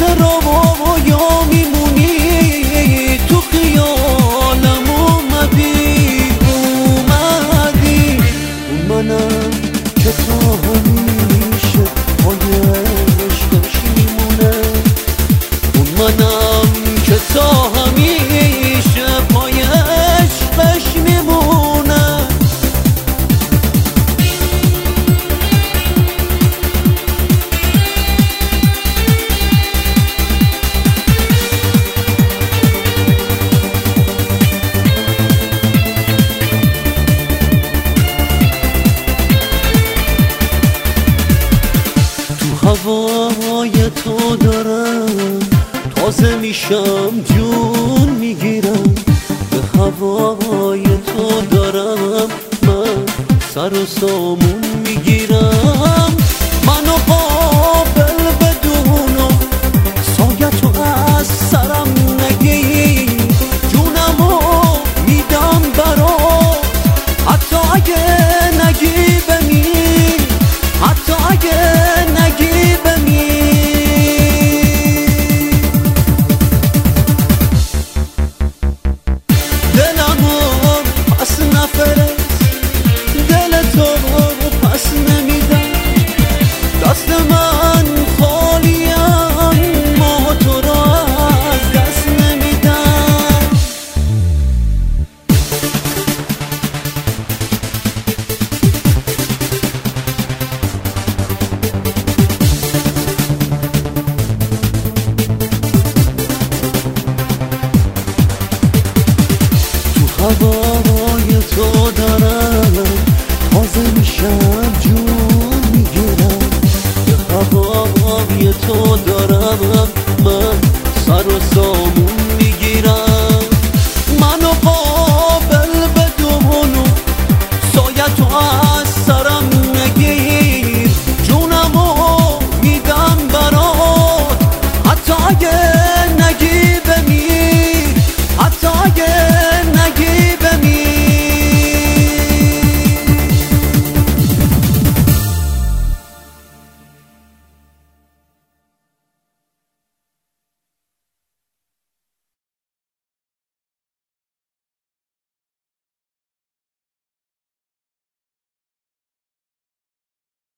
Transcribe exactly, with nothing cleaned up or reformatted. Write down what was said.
چرا یا میمونی تو خیالم اومدی اومدی اون منم که تا همیشه پای عشقش میمونه اون منم که تا همیشه پای عشقش میمونه هوای تو دارم تازه میشم جون میگیرم به هوای تو دارم من سر و سامون میگیرم منو قابل بدونو سایه تو از سرم نگی جونمو میدم برات حتی اگه نگی بمیر حتی اگه دست من خالی اما تو را از دست نمیدم تو هوای تو دارم تازه میشم جون میگیرم هوای تو دارم